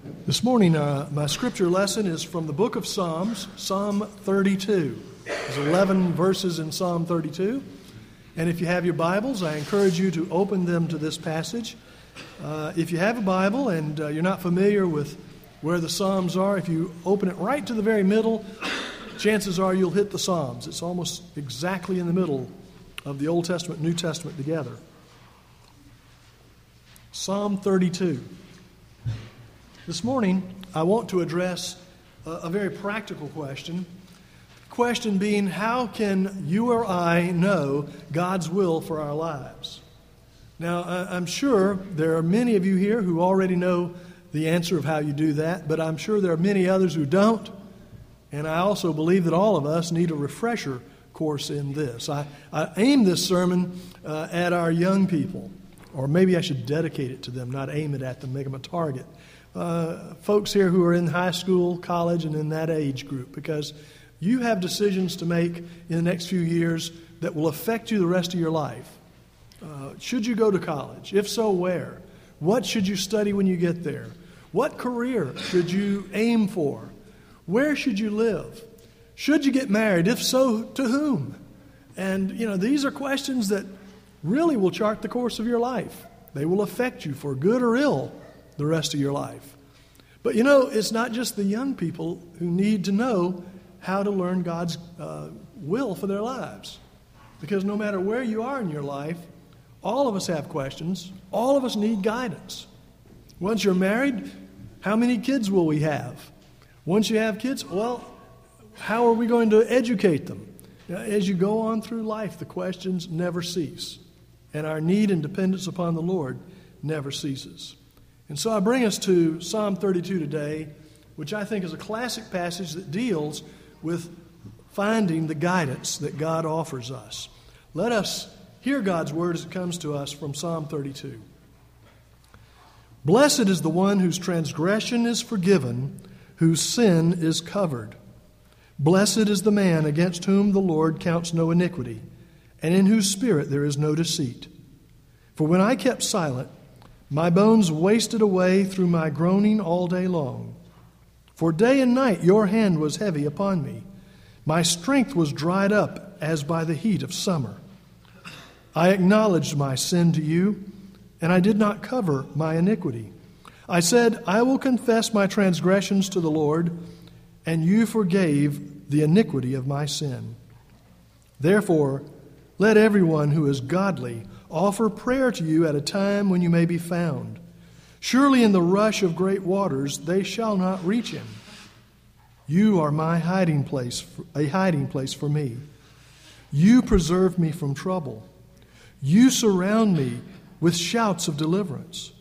This morning, my scripture lesson is from the book of Psalms, Psalm 32. There's 11 verses in Psalm 32. And if you have your Bibles, I encourage you to open them to this passage. If you have a Bible and you're not familiar with where the Psalms are, if you open it right to the very middle, chances are you'll hit the Psalms. It's almost exactly in the middle of the Old Testament and New Testament together. Psalm 32. This morning, I want to address a very practical question. The question being, how can you or I know God's will for our lives? Now, I'm sure there are many of you here who already know the answer of how you do that, but I'm sure there are many others who don't. And I also believe that all of us need a refresher course in this. I aim this sermon at our young people, or maybe I should dedicate it to them, not aim it at them, make them a target. Folks here who are in high school, college, and in that age group, because you have decisions to make in the next few years that will affect you the rest of your life. Should you go to college? If so, where? What should you study when you get there? What career should you aim for? Where should you live? Should you get married? If so, to whom? And, these are questions that really will chart the course of your life. They will affect you for good or ill the rest of your life. But it's not just the young people who need to know how to learn God's will for their lives. Because no matter where you are in your life, all of us have questions. All of us need guidance. Once you're married, how many kids will we have? Once you have kids, how are we going to educate them? As you go on through life, the questions never cease. And our need and dependence upon the Lord never ceases. And so I bring us to Psalm 32 today, which I think is a classic passage that deals with finding the guidance that God offers us. Let us hear God's word as it comes to us from Psalm 32. Blessed is the one whose transgression is forgiven, whose sin is covered. Blessed is the man against whom the Lord counts no iniquity, and in whose spirit there is no deceit. For when I kept silent, my bones wasted away through my groaning all day long. For day and night your hand was heavy upon me. My strength was dried up as by the heat of summer. I acknowledged my sin to you, and I did not cover my iniquity. I said, I will confess my transgressions to the Lord, and you forgave the iniquity of my sin. Therefore, let everyone who is godly offer prayer to you at a time when you may be found. Surely in the rush of great waters they shall not reach him. You are my hiding place, a hiding place for me. You preserve me from trouble. You surround me with shouts of deliverance.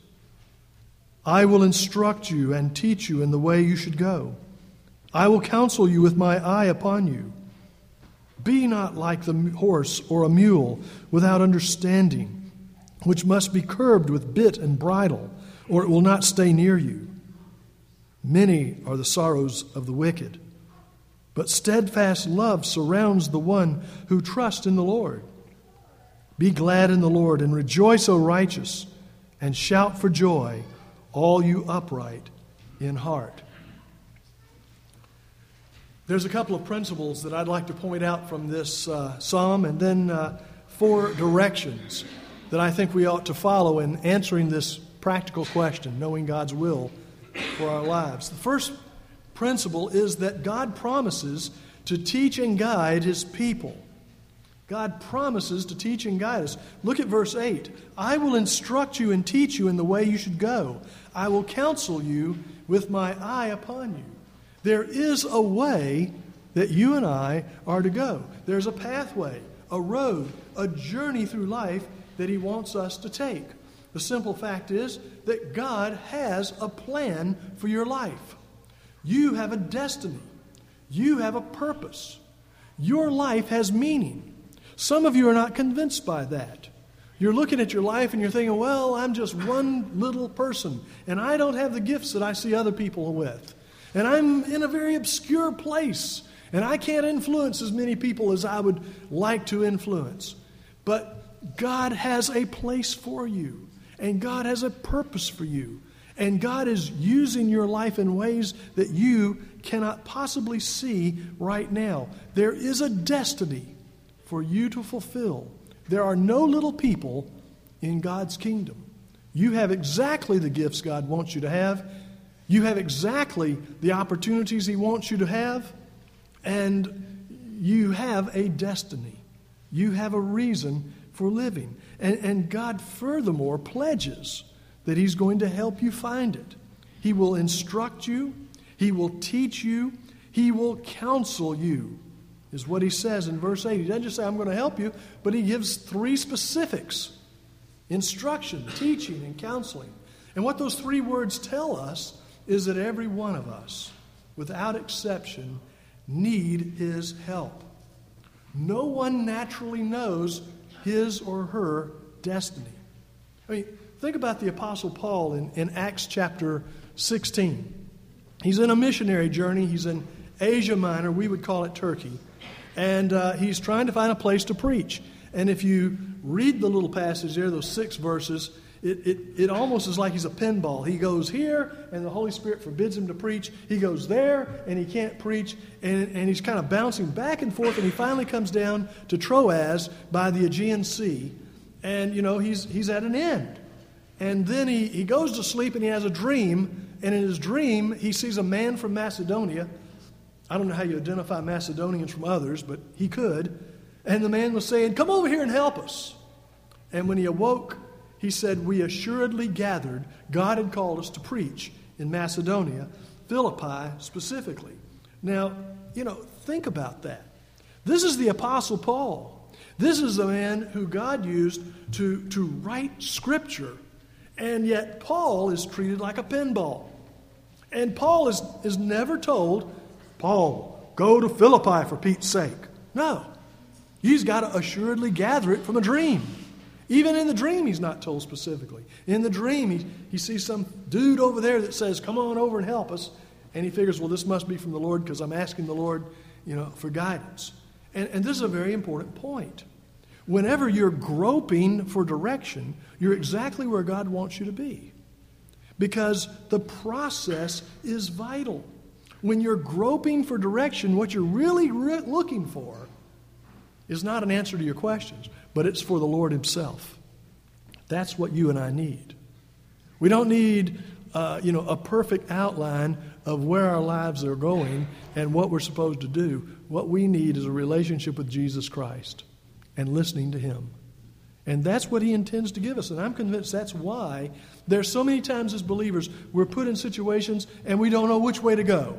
I will instruct you and teach you in the way you should go. I will counsel you with my eye upon you. Be not like the horse or a mule without understanding, which must be curbed with bit and bridle, or it will not stay near you. Many are the sorrows of the wicked, but steadfast love surrounds the one who trusts in the Lord. Be glad in the Lord and rejoice, O righteous, and shout for joy, all you upright in heart. There's a couple of principles that I'd like to point out from this psalm, and then 4 directions that I think we ought to follow in answering this practical question, knowing God's will for our lives. The first principle is that God promises to teach and guide His people. God promises to teach and guide us. Look at verse 8. I will instruct you and teach you in the way you should go. I will counsel you with my eye upon you. There is a way that you and I are to go. There's a pathway, a road, a journey through life that He wants us to take. The simple fact is that God has a plan for your life. You have a destiny. You have a purpose. Your life has meaning. Some of you are not convinced by that. You're looking at your life and you're thinking, well, I'm just one little person, and I don't have the gifts that I see other people with. And I'm in a very obscure place, and I can't influence as many people as I would like to influence. But God has a place for you, and God has a purpose for you. And God is using your life in ways that you cannot possibly see right now. There is a destiny for you to fulfill. There are no little people in God's kingdom. You have exactly the gifts God wants you to have. You have exactly the opportunities He wants you to have. And you have a destiny. You have a reason for living. And God furthermore pledges that He's going to help you find it. He will instruct you. He will teach you. He will counsel you, is what He says in verse 8. He doesn't just say, I'm going to help you, but He gives 3 specifics: instruction, teaching, and counseling. And what those 3 words tell us is that every one of us, without exception, need His help. No one naturally knows his or her destiny. I mean, think about the Apostle Paul in Acts chapter 16. He's in a missionary journey. He's in Asia Minor. We would call it Turkey. And he's trying to find a place to preach. And if you read the little passage there, those 6 verses, it almost is like he's a pinball. He goes here, and the Holy Spirit forbids him to preach. He goes there, and he can't preach. And he's kind of bouncing back and forth, and he finally comes down to Troas by the Aegean Sea. And, he's at an end. And then he goes to sleep, and he has a dream. And in his dream, he sees a man from Macedonia. I don't know how you identify Macedonians from others, but he could. And the man was saying, come over here and help us. And when he awoke, he said, we assuredly gathered. God had called us to preach in Macedonia, Philippi specifically. Now, think about that. This is the Apostle Paul. This is the man who God used to write Scripture. And yet Paul is treated like a pinball. And Paul is never told, Paul, go to Philippi for Pete's sake. No. He's got to assuredly gather it from a dream. Even in the dream, he's not told specifically. In the dream, he sees some dude over there that says, come on over and help us. And he figures, well, this must be from the Lord because I'm asking the Lord, for guidance. And this is a very important point. Whenever you're groping for direction, you're exactly where God wants you to be. Because the process is vital. When you're groping for direction, what you're really looking for is not an answer to your questions, but it's for the Lord Himself. That's what you and I need. We don't need, a perfect outline of where our lives are going and what we're supposed to do. What we need is a relationship with Jesus Christ and listening to Him. And that's what He intends to give us. And I'm convinced that's why there's so many times as believers we're put in situations and we don't know which way to go.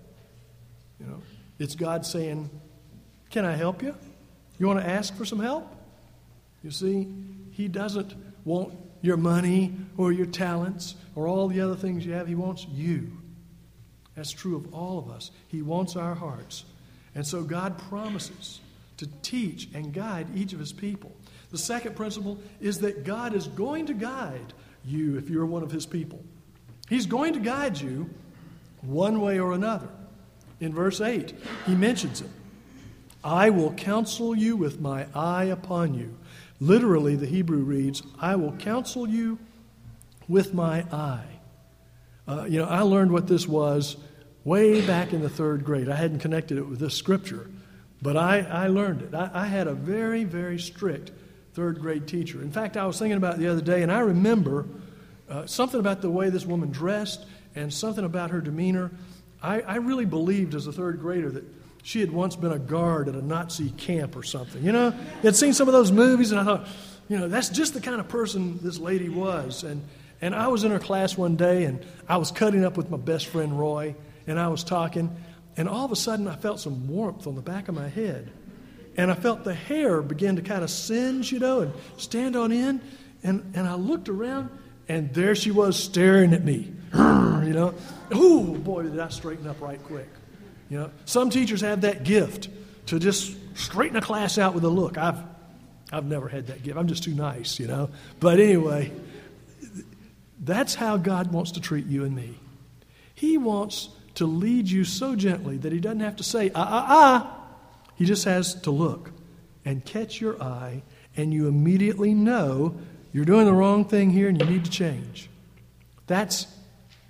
It's God saying, can I help you? You want to ask for some help? You see, He doesn't want your money or your talents or all the other things you have. He wants you. That's true of all of us. He wants our hearts. And so God promises to teach and guide each of His people. The second principle is that God is going to guide you if you're one of His people. He's going to guide you one way or another. In verse 8, He mentions it. I will counsel you with my eye upon you. Literally, the Hebrew reads, I will counsel you with my eye. I learned what this was way back in the 3rd grade. I hadn't connected it with this scripture, but I learned it. I had a very, very strict 3rd grade teacher. In fact, I was thinking about it the other day, and I remember something about the way this woman dressed and something about her demeanor. I really believed as a 3rd grader that she had once been a guard at a Nazi camp or something. I'd seen some of those movies, and I thought, that's just the kind of person this lady was. And I was in her class one day, and I was cutting up with my best friend Roy, and I was talking, and all of a sudden I felt some warmth on the back of my head. And I felt the hair begin to kind of singe, and stand on end. And I looked around, and there she was staring at me. Oh, boy, did I straighten up right quick. Some teachers have that gift to just straighten a class out with a look. I've never had that gift. I'm just too nice, But anyway, that's how God wants to treat you and me. He wants to lead you so gently that He doesn't have to say, He just has to look and catch your eye, and you immediately know you're doing the wrong thing here and you need to change. That's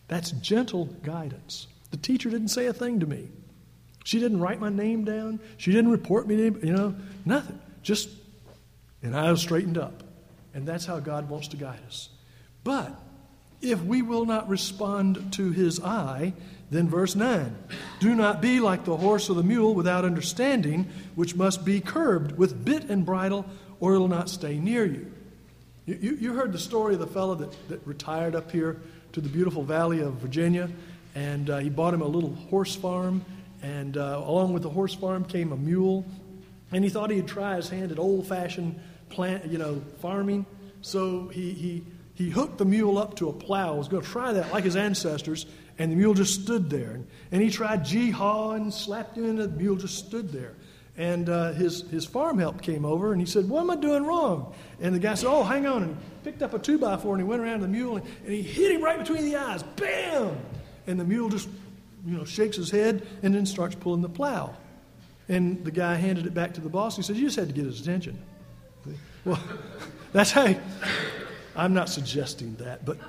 That's gentle guidance. The teacher didn't say a thing to me. She didn't write my name down. She didn't report me, nothing. And I was straightened up. And that's how God wants to guide us. But if we will not respond to his eye, then verse 9, do not be like the horse or the mule without understanding, which must be curbed with bit and bridle, or it'll not stay near you. You heard the story of the fellow that retired up here to the beautiful valley of Virginia, and he bought him a little horse farm, and along with the horse farm came a mule, and he thought he'd try his hand at old-fashioned farming, so he hooked the mule up to a plow. He was going to try that like his ancestors, and the mule just stood there. And he tried gee-hawing, slapped him, and the mule just stood there. And his farm help came over, and he said, what am I doing wrong? And the guy said, oh, hang on, and picked up a 2x4, and he went around to the mule, and he hit him right between the eyes. Bam! And the mule just, shakes his head and then starts pulling the plow. And the guy handed it back to the boss. He said, you just had to get his attention. Well, that's how I'm not suggesting that, but,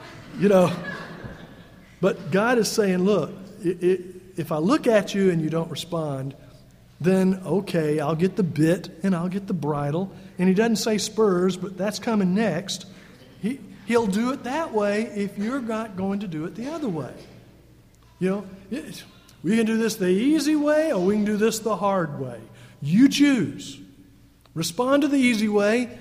but God is saying, look, if I look at you and you don't respond, then, okay, I'll get the bit and I'll get the bridle. And he doesn't say spurs, but that's coming next. He'll do it that way if you're not going to do it the other way. We can do this the easy way or we can do this the hard way. You choose. Respond to the easy way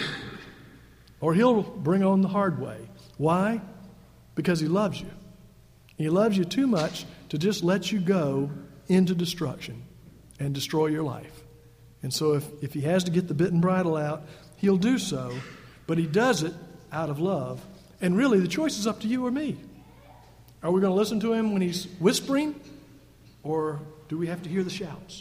or he'll bring on the hard way. Why? Because he loves you. He loves you too much to just let you go into destruction and destroy your life. And so if he has to get the bit and bridle out, he'll do so, but he does it out of love. And really, the choice is up to you or me. Are we going to listen to him when he's whispering, or do we have to hear the shouts?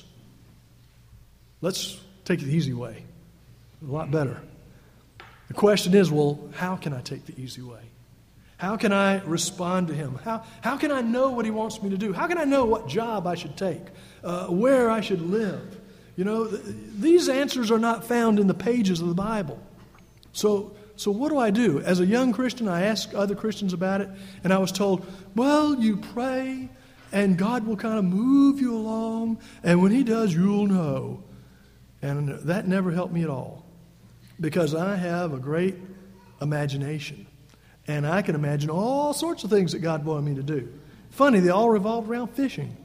Let's take the easy way. A lot better. The question is, well, how can I take the easy way? How can I respond to him? How can I know what he wants me to do? How can I know what job I should take? Where I should live? These answers are not found in the pages of the Bible. So what do I do? As a young Christian, I asked other Christians about it, and I was told, well, you pray, and God will kind of move you along, and when he does, you'll know. And that never helped me at all, because I have a great imagination. And I can imagine all sorts of things that God wanted me to do. Funny, they all revolved around fishing,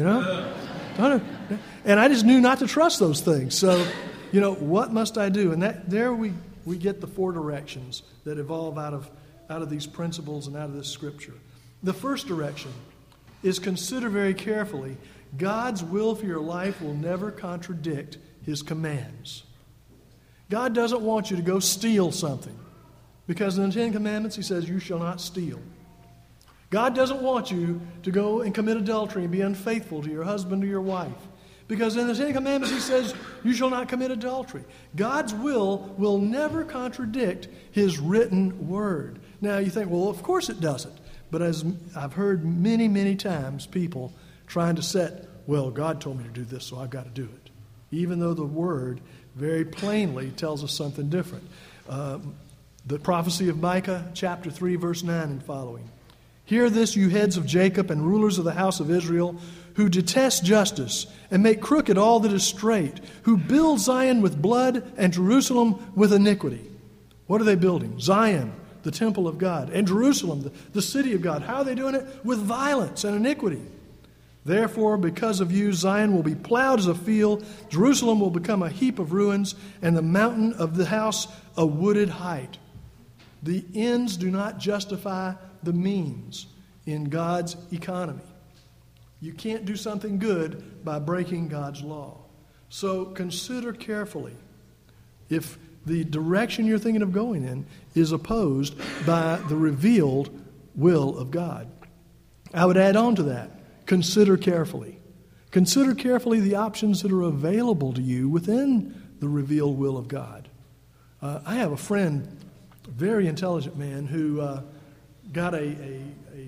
And I just knew not to trust those things. So, what must I do? And there we get the four directions that evolve out of these principles and out of this scripture. The first direction is consider very carefully. God's will for your life will never contradict his commands. God doesn't want you to go steal something. Because in the Ten Commandments, he says, you shall not steal. God doesn't want you to go and commit adultery and be unfaithful to your husband or your wife. Because in the Ten Commandments, he says, you shall not commit adultery. God's will never contradict his written word. Now, you think, well, of course it doesn't. But as I've heard many, many times, people trying to set, well, God told me to do this, so I've got to do it. Even though the word very plainly tells us something different. The prophecy of Micah, chapter 3, verse 9 and following. Hear this, you heads of Jacob and rulers of the house of Israel, who detest justice and make crooked all that is straight, who build Zion with blood and Jerusalem with iniquity. What are they building? Zion, the temple of God, and Jerusalem, the city of God. How are they doing it? With violence and iniquity. Therefore, because of you, Zion will be plowed as a field, Jerusalem will become a heap of ruins, and the mountain of the house a wooded height. The ends do not justify the means in God's economy. You can't do something good by breaking God's law. So consider carefully if the direction you're thinking of going in is opposed by the revealed will of God. I would add on to that, consider carefully. Consider carefully the options that are available to you within the revealed will of God. I have a friend, a very intelligent man, who got a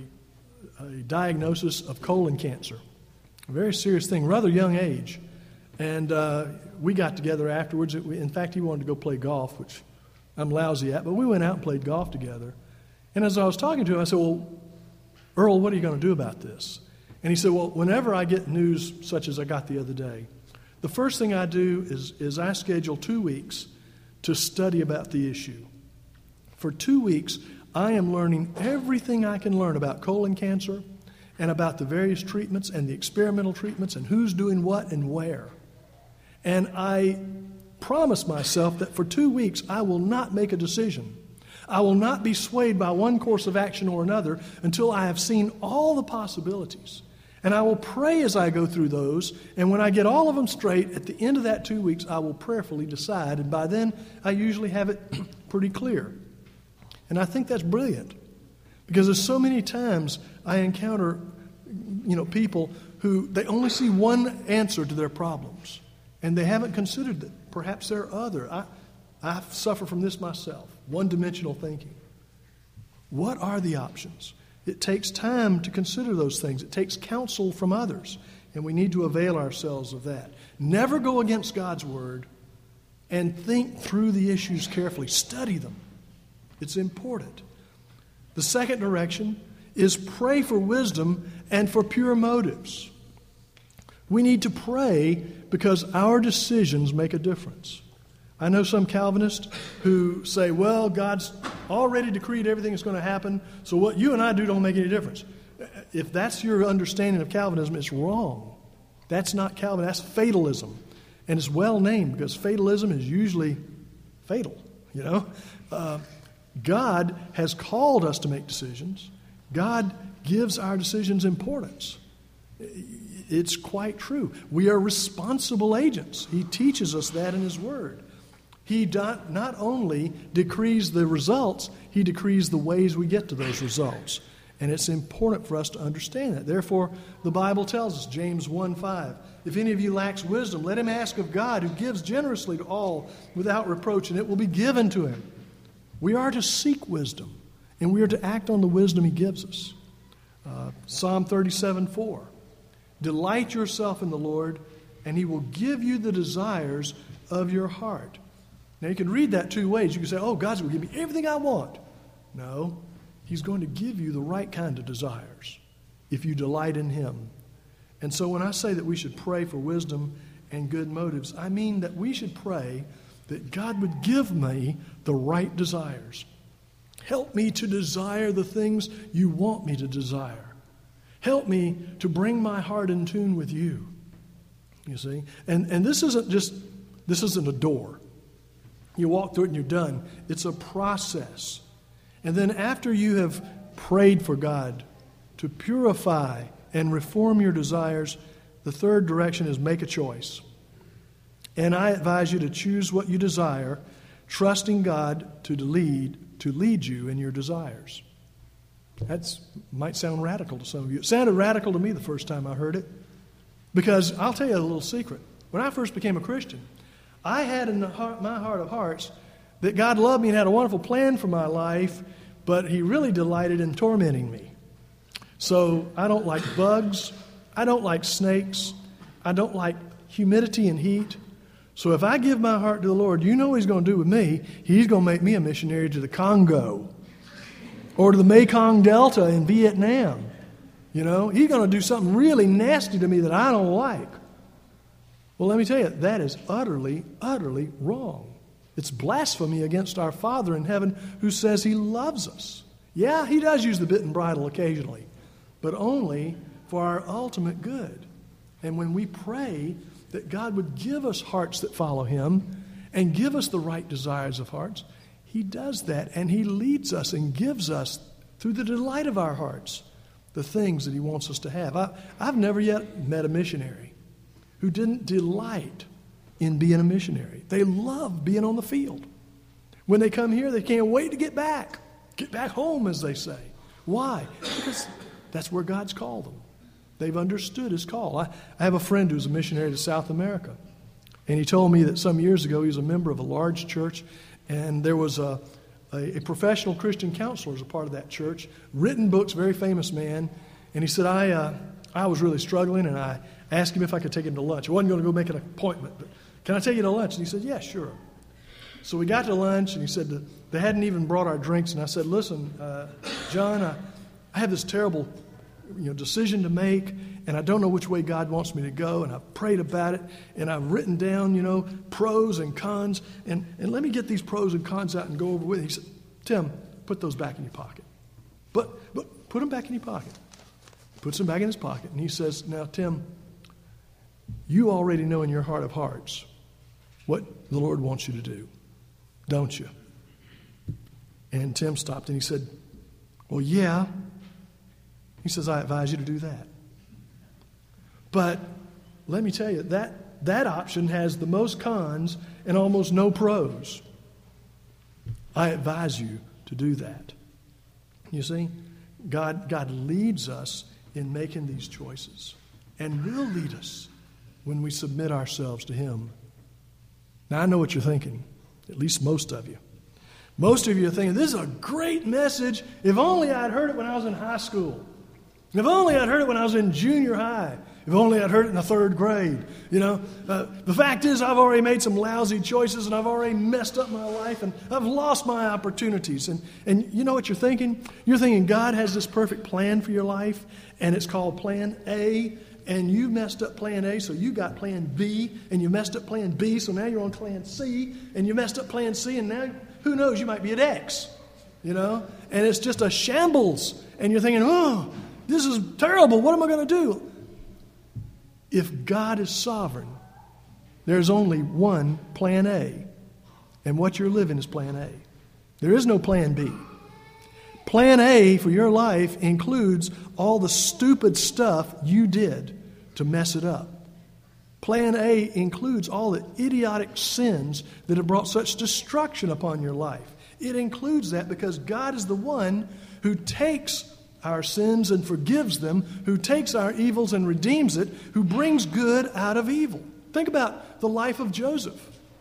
diagnosis of colon cancer. A very serious thing, rather young age. And we got together afterwards. In fact, he wanted to go play golf, which I'm lousy at, but we went out and played golf together. And as I was talking to him, I said, well, Earl, what are you going to do about this? And he said, well, whenever I get news such as I got the other day, the first thing I do is I schedule 2 weeks to study about the issue. For 2 weeks, I am learning everything I can learn about colon cancer and about the various treatments and the experimental treatments and who's doing what and where. And I promise myself that for 2 weeks I will not make a decision. I will not be swayed by one course of action or another until I have seen all the possibilities. And I will pray as I go through those, and when I get all of them straight, at the end of that 2 weeks, I will prayerfully decide, and by then I usually have it pretty clear. And I think that's brilliant, because there's so many times I encounter, people who they only see one answer to their problems, and they haven't considered that perhaps there are other. I suffer from this myself, one-dimensional thinking. What are the options? It takes time to consider those things. It takes counsel from others, and we need to avail ourselves of that. Never go against God's Word, and think through the issues carefully. Study them. It's important. The second direction is pray for wisdom and for pure motives. We need to pray because our decisions make a difference. I know some Calvinists who say, well, God's already decreed everything that's going to happen, so what you and I do don't make any difference. If that's your understanding of Calvinism, it's wrong. That's not Calvin, that's fatalism. And it's well named because fatalism is usually fatal, God has called us to make decisions. God gives our decisions importance. It's quite true. We are responsible agents. He teaches us that in His Word. He not only decrees the results, He decrees the ways we get to those results. And it's important for us to understand that. Therefore, the Bible tells us, James 1:5, if any of you lacks wisdom, let him ask of God, who gives generously to all without reproach, and it will be given to him. We are to seek wisdom, and we are to act on the wisdom He gives us. Psalm 37:4, delight yourself in the Lord, and He will give you the desires of your heart. Now, you can read that two ways. You can say, oh, God's going to give me everything I want. No, He's going to give you the right kind of desires if you delight in Him. And so when I say that we should pray for wisdom and good motives, I mean that we should pray that God would give me the right desires. Help me to desire the things You want me to desire. Help me to bring my heart in tune with You. You see? And this isn't a door. You walk through it and you're done. It's a process. And then after you have prayed for God to purify and reform your desires, the third direction is make a choice. And I advise you to choose what you desire, trusting God to lead you in your desires. That might sound radical to some of you. It sounded radical to me the first time I heard it. Because I'll tell you a little secret. When I first became a Christian, I had in my heart of hearts that God loved me and had a wonderful plan for my life, but He really delighted in tormenting me. So I don't like bugs. I don't like snakes. I don't like humidity and heat. So if I give my heart to the Lord, you know what He's going to do with me? He's going to make me a missionary to the Congo or to the Mekong Delta in Vietnam. He's going to do something really nasty to me that I don't like. Well, let me tell you, that is utterly, utterly wrong. It's blasphemy against our Father in heaven who says He loves us. Yeah, He does use the bit and bridle occasionally, but only for our ultimate good. And when we pray that God would give us hearts that follow Him and give us the right desires of hearts, He does that, and He leads us and gives us, through the delight of our hearts, the things that He wants us to have. I've never yet met a missionary who didn't delight in being a missionary. They love being on the field. When they come here, they can't wait to get back home, as they say. Why? Because that's where God's called them. They've understood His call. I have a friend who's a missionary to South America, and he told me that some years ago he was a member of a large church, and there was a professional Christian counselor as a part of that church, written books, very famous man, and he said, I was really struggling, and I asked him if I could take him to lunch. I wasn't going to go make an appointment, but can I take you to lunch? And he said, yeah, sure. So we got to lunch, and he said they hadn't even brought our drinks. And I said, listen, John, I have this terrible decision to make, and I don't know which way God wants me to go, and I've prayed about it, and I've written down, pros and cons, and let me get these pros and cons out and go over with it. He said, Tim, put those back in your pocket. But put them back in your pocket. Puts them back in his pocket, and he says, now, Tim, you already know in your heart of hearts what the Lord wants you to do, don't you? And Tim stopped and he said, well, yeah. He says, I advise you to do that. But let me tell you, that option has the most cons and almost no pros. I advise you to do that. You see, God leads us in making these choices and will lead us when we submit ourselves to Him. Now, I know what you're thinking, at least most of you. Most of you are thinking, this is a great message. If only I'd heard it when I was in high school. If only I'd heard it when I was in junior high. If only I'd heard it in the third grade. The fact is I've already made some lousy choices and I've already messed up my life and I've lost my opportunities. And you know what you're thinking? You're thinking God has this perfect plan for your life and it's called Plan A. And you messed up Plan A, so you got Plan B, and you messed up Plan B, so now you're on Plan C, and you messed up Plan C, and now, who knows, you might be at X, and it's just a shambles, and you're thinking, oh, this is terrible, what am I going to do? If God is sovereign, there's only one Plan A, and what you're living is Plan A. There is no Plan B. Plan A for your life includes all the stupid stuff you did to mess it up. Plan A includes all the idiotic sins that have brought such destruction upon your life. It includes that because God is the one who takes our sins and forgives them, who takes our evils and redeems it, who brings good out of evil. Think about the life of Joseph,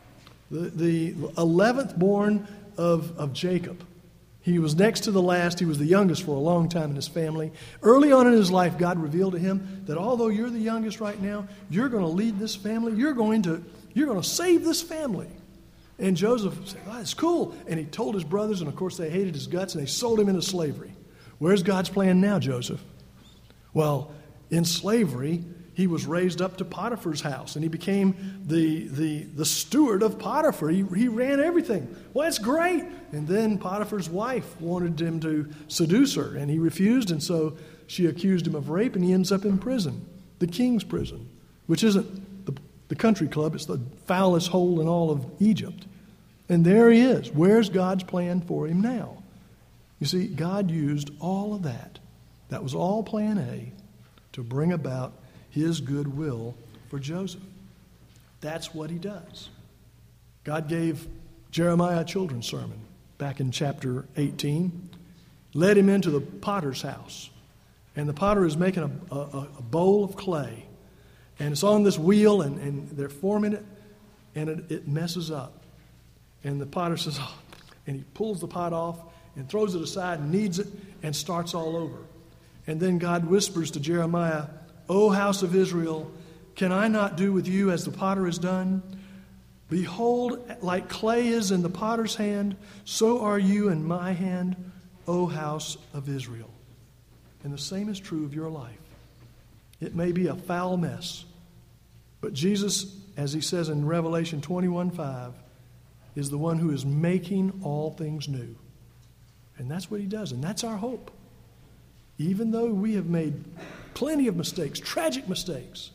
the 11th born of Jacob. He was next to the last. He was the youngest for a long time in his family. Early on in his life, God revealed to him that although you're the youngest right now, you're going to lead this family. You're going to save this family. And Joseph said, oh, that's cool. And he told his brothers, and of course they hated his guts, and they sold him into slavery. Where's God's plan now, Joseph? Well, in slavery, he was raised up to Potiphar's house, and he became the steward of Potiphar. He ran everything. Well, that's great. And then Potiphar's wife wanted him to seduce her, and he refused, and so she accused him of rape, and he ends up in prison, the king's prison, which isn't the country club. It's the foulest hole in all of Egypt. And there he is. Where's God's plan for him now? You see, God used all of that. That was all Plan A to bring about His good will for Joseph. That's what He does. God gave Jeremiah a children's sermon back in chapter 18, led him into the potter's house. And the potter is making a bowl of clay. And it's on this wheel, and they're forming it, and it messes up. And the potter says, oh, and he pulls the pot off and throws it aside and kneads it and starts all over. And then God whispers to Jeremiah, O house of Israel, can I not do with you as the potter has done? Behold, like clay is in the potter's hand, so are you in my hand, O house of Israel. And the same is true of your life. It may be a foul mess, but Jesus, as He says in Revelation 21:5, is the one who is making all things new. And that's what He does, and that's our hope. Even though we have made plenty of mistakes, tragic mistakes,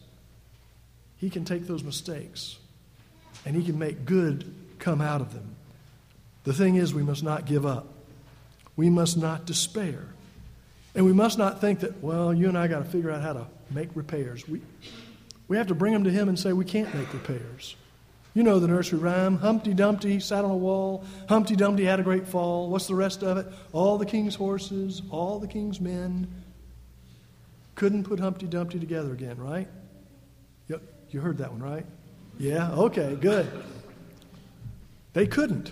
He can take those mistakes and He can make good come out of them. The thing is, we must not give up. We must not despair. And we must not think that, well, you and I got to figure out how to make repairs. We have to bring them to Him and say we can't make repairs. You know the nursery rhyme, Humpty Dumpty sat on a wall, Humpty Dumpty had a great fall. What's the rest of it? All the king's horses, all the king's men couldn't put Humpty Dumpty together again, right? You heard that one, right? Yeah? Okay, good. They couldn't.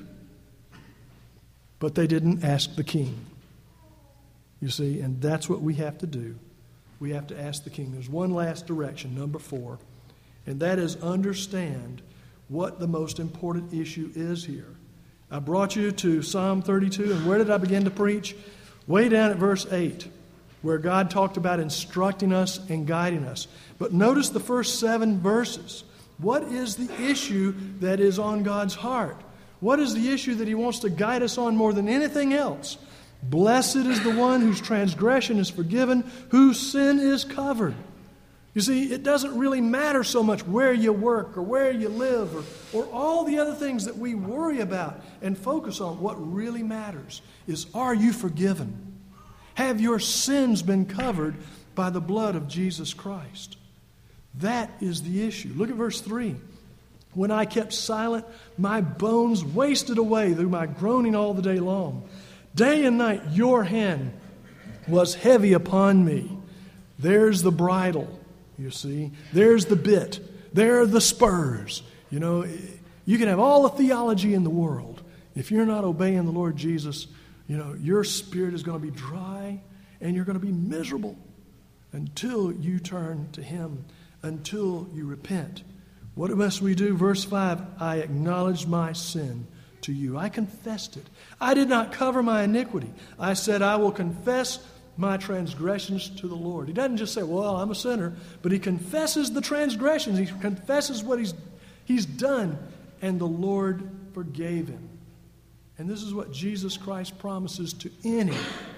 But they didn't ask the king. You see, and that's what we have to do. We have to ask the king. There's one last direction, number 4, and that is understand what the most important issue is here. I brought you to Psalm 32, and where did I begin to preach? Way down at verse 8. where God talked about instructing us and guiding us. But notice the first 7 verses. What is the issue that is on God's heart? What is the issue that He wants to guide us on more than anything else? Blessed is the one whose transgression is forgiven, whose sin is covered. You see, it doesn't really matter so much where you work or where you live or all the other things that we worry about and focus on. What really matters is, are you forgiven? Have your sins been covered by the blood of Jesus Christ? That is the issue. Look at verse 3. When I kept silent, my bones wasted away through my groaning all the day long. Day and night your hand was heavy upon me. There's the bridle. You see, there's the bit. There are the spurs. You know, you can have all the theology in the world. If you're not obeying the Lord Jesus, you know, your spirit is going to be dry and you're going to be miserable until you turn to Him, until you repent. What must we do? Verse 5, I acknowledged my sin to you. I confessed it. I did not cover my iniquity. I said, I will confess my transgressions to the Lord. He doesn't just say, well, I'm a sinner, but he confesses the transgressions. He confesses what he's done, and the Lord forgave him. And this is what Jesus Christ promises to any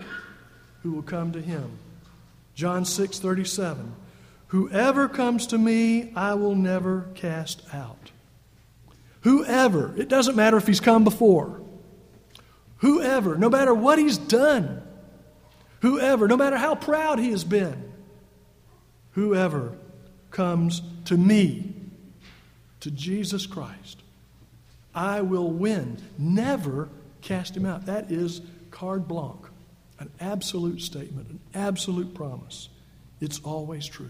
who will come to Him. John 6:37, whoever comes to me, I will never cast out. Whoever, it doesn't matter if he's come before. Whoever, no matter what he's done. Whoever, no matter how proud he has been, whoever comes to me, to Jesus Christ, I will win. Never cast him out. That is carte blanche, an absolute statement, an absolute promise. It's always true.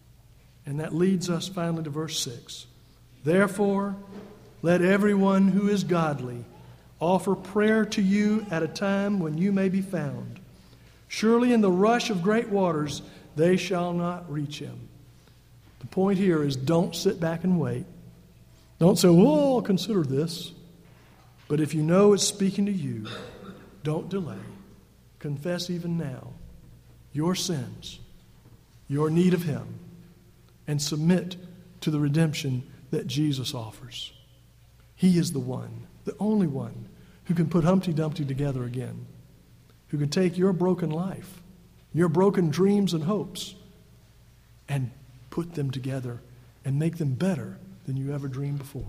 And that leads us finally to verse 6. Therefore, let everyone who is godly offer prayer to you at a time when you may be found. Surely in the rush of great waters, they shall not reach him. The point here is, don't sit back and wait. Don't say, well, I'll consider this. But if you know it's speaking to you, don't delay. Confess even now your sins, your need of Him, and submit to the redemption that Jesus offers. He is the one, the only one, who can put Humpty Dumpty together again, who can take your broken life, your broken dreams and hopes, and put them together and make them better than you ever dreamed before.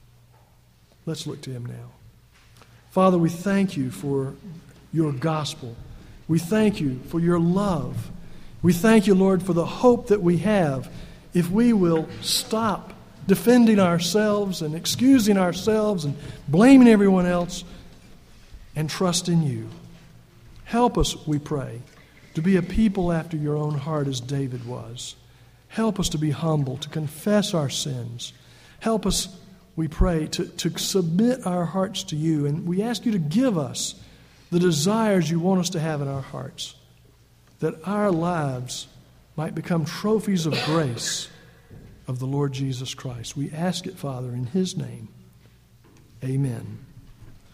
Let's look to Him now. Father, we thank You for Your gospel. We thank You for Your love. We thank You, Lord, for the hope that we have if we will stop defending ourselves and excusing ourselves and blaming everyone else and trust in You. Help us, we pray, to be a people after Your own heart as David was. Help us to be humble, to confess our sins. Help us, we pray, to submit our hearts to You. And we ask You to give us the desires You want us to have in our hearts, that our lives might become trophies of grace of the Lord Jesus Christ. We ask it, Father, in His name. Amen.